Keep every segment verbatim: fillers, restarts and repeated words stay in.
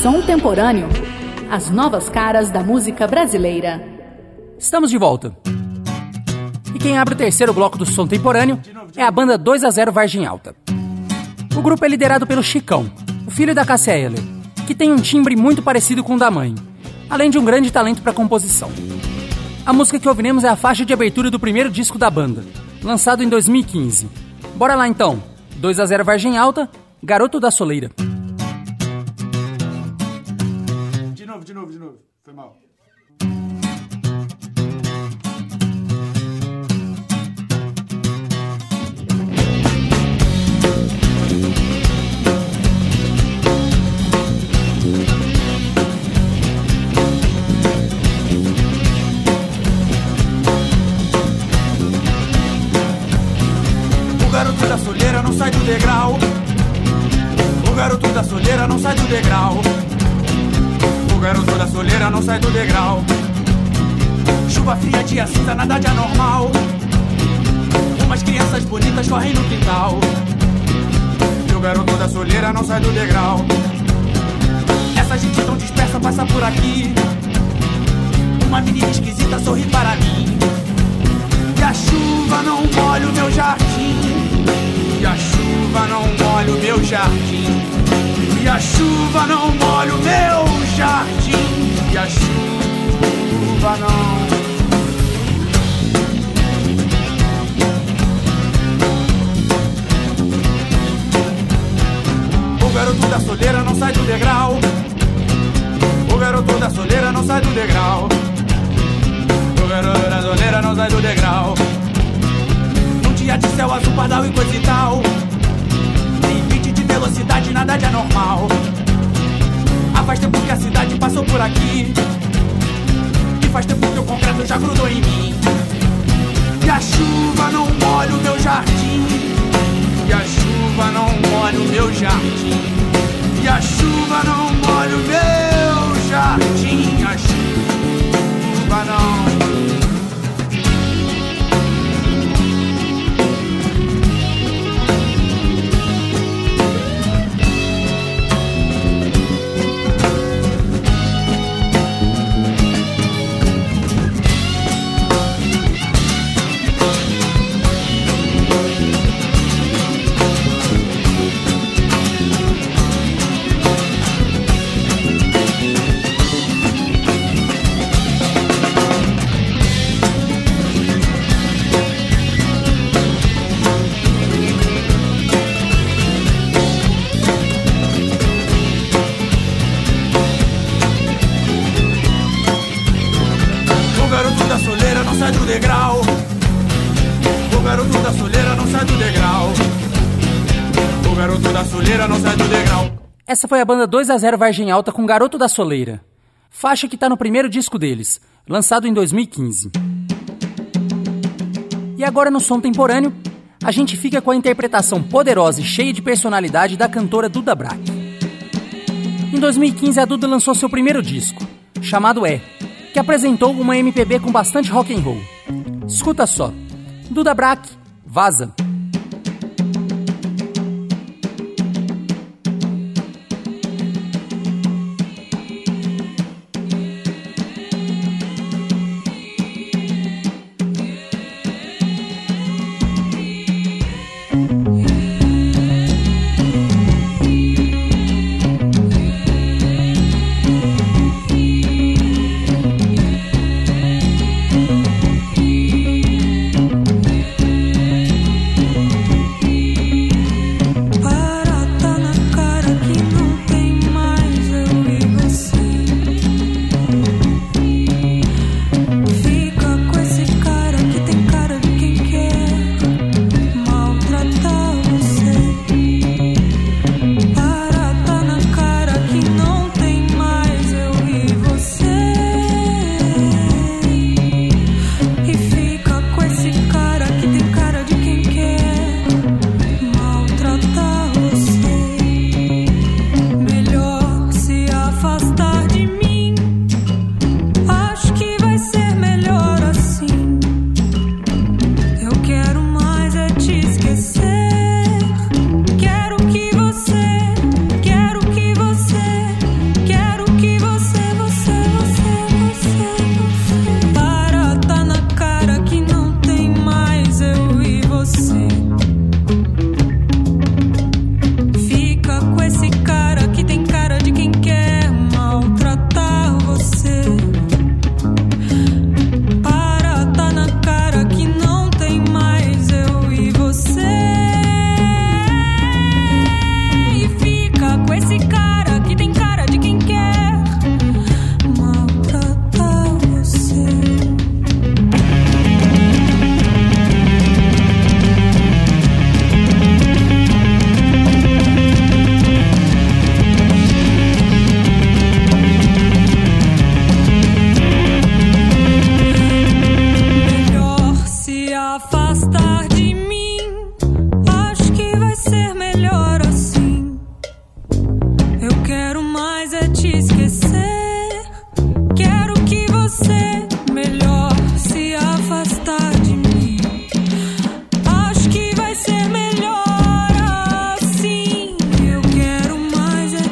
Som Temporâneo. As novas caras da música brasileira. Estamos de volta. E quem abre o terceiro bloco do Som Temporâneo é a banda dois a zero Vargem Alta. O grupo é liderado pelo Chicão, o filho da Cássia Eller, que tem um timbre muito parecido com o da mãe, além de um grande talento para composição. A música que ouviremos é a faixa de abertura do primeiro disco da banda, lançado em dois mil e quinze. Bora lá então, dois a zero Vargem Alta, Garoto da Soleira. De novo, de novo, de novo, foi mal. O garoto da soleira não sai do degrau. O garoto da soleira não sai do degrau. O garoto da soleira não sai do degrau. Chuva fria, dia cinza, nada de anormal. Umas crianças bonitas correm no quintal. E o garoto da soleira não sai do degrau. Essa gente tão dispersa passa por aqui. Uma menina esquisita sorri para mim. E a chuva não molha o meu jardim. E a chuva não molha o meu jardim. E a chuva não molha o meu jardim. E a chuva não. O garoto da soleira não sai do degrau. O garoto da soleira não sai do degrau. O garoto da soleira não sai do degrau. Num dia de céu azul, pardal e coisa e tal. Limite de velocidade, nada de anormal. Ah, faz tempo que a cidade passou por aqui. E faz tempo que o concreto já grudou em mim. E a chuva não molha o meu jardim. E a chuva não molha o meu jardim. E a chuva não molha o meu jardim. A chuva não. Essa foi a banda dois a zero Vargem Alta com Garoto da Soleira, faixa que tá no primeiro disco deles, lançado em dois mil e quinze. E agora no Som Temporâneo, a gente fica com a interpretação poderosa e cheia de personalidade da cantora Duda Brack. Em dois mil e quinze a Duda lançou seu primeiro disco, chamado É, que apresentou uma M P B com bastante rock and roll. Escuta só, Duda Brack, Vaza.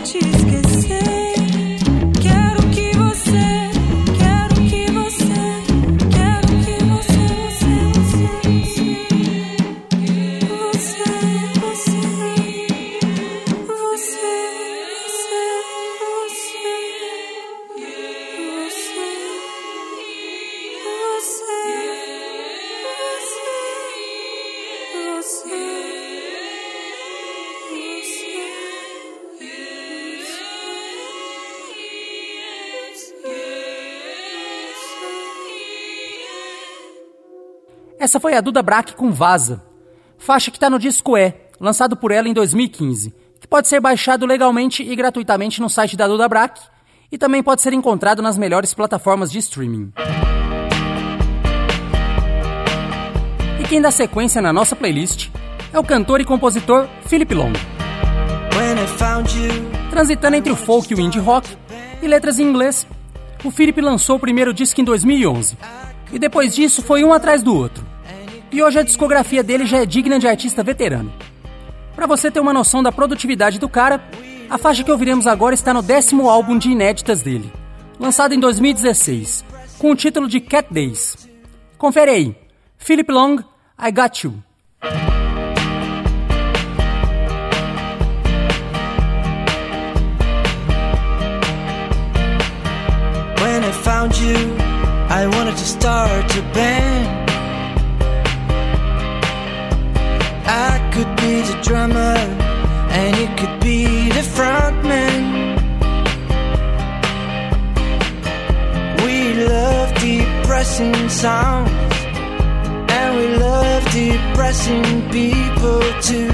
te esquecer. Quero que você, quero que você, quero que você, você, você, você, você, você, Essa foi a Duda Brack com Vaza, faixa que está no disco E, lançado por ela em dois mil e quinze, que pode ser baixado legalmente e gratuitamente no site da Duda Brack e também pode ser encontrado nas melhores plataformas de streaming. E quem dá sequência na nossa playlist é o cantor e compositor Philip Long. Transitando entre o folk e o indie rock e letras em inglês, o Philip lançou o primeiro disco em dois mil e onze, e depois disso foi um atrás do outro. E hoje a discografia dele já é digna de artista veterano. Pra você ter uma noção da produtividade do cara, a faixa que ouviremos agora está no décimo álbum de inéditas dele, lançado em dois mil e dezesseis, com o título de Cat Days. Confere aí, Philip Long, I Got You. When I found you, I wanted to start a band. I could be the drummer and you could be the frontman. We love depressing sounds and we love depressing people too.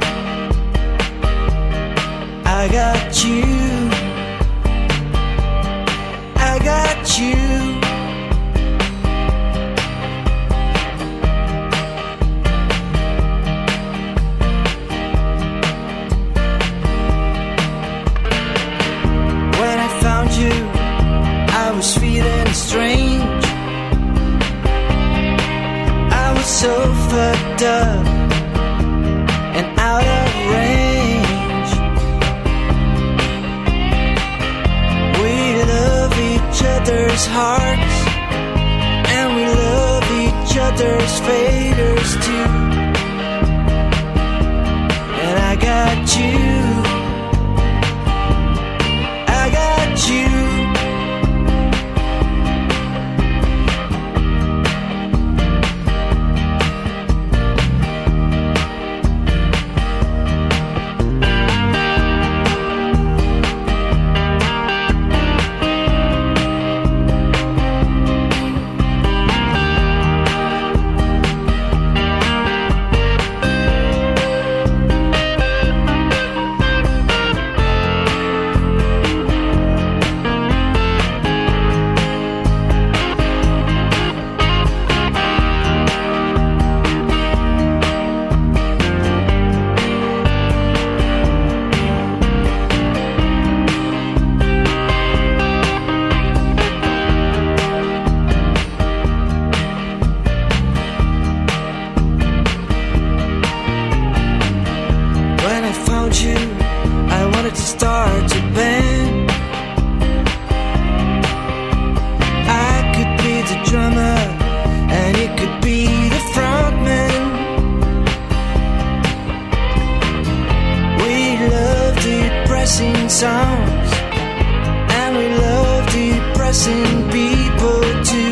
I got you, I got you. I was feeling strange. I was so fucked up and out of range. We love each other's hearts and we love each other's faders too. And I got you, I got you. Sounds and we love depressing people too.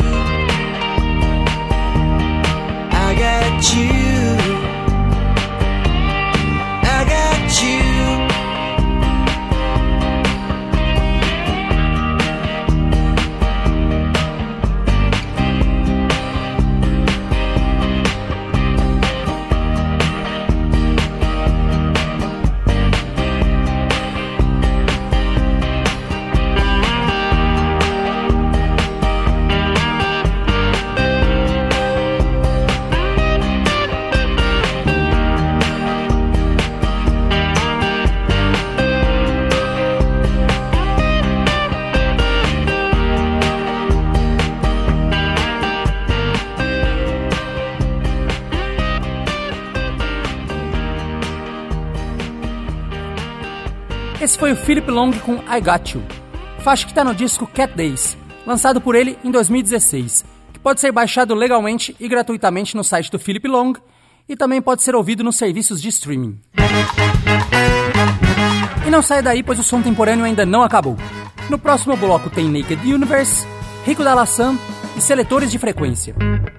I got you, I got you. Esse foi o Philip Long com I Got You, faixa que tá no disco Cat Days, lançado por ele em dois mil e dezesseis, que pode ser baixado legalmente e gratuitamente no site do Philip Long e também pode ser ouvido nos serviços de streaming. E não saia daí, pois o som temporâneo ainda não acabou. No próximo bloco tem Naked Universe, Rico da Laçã e Seletores de Frequência.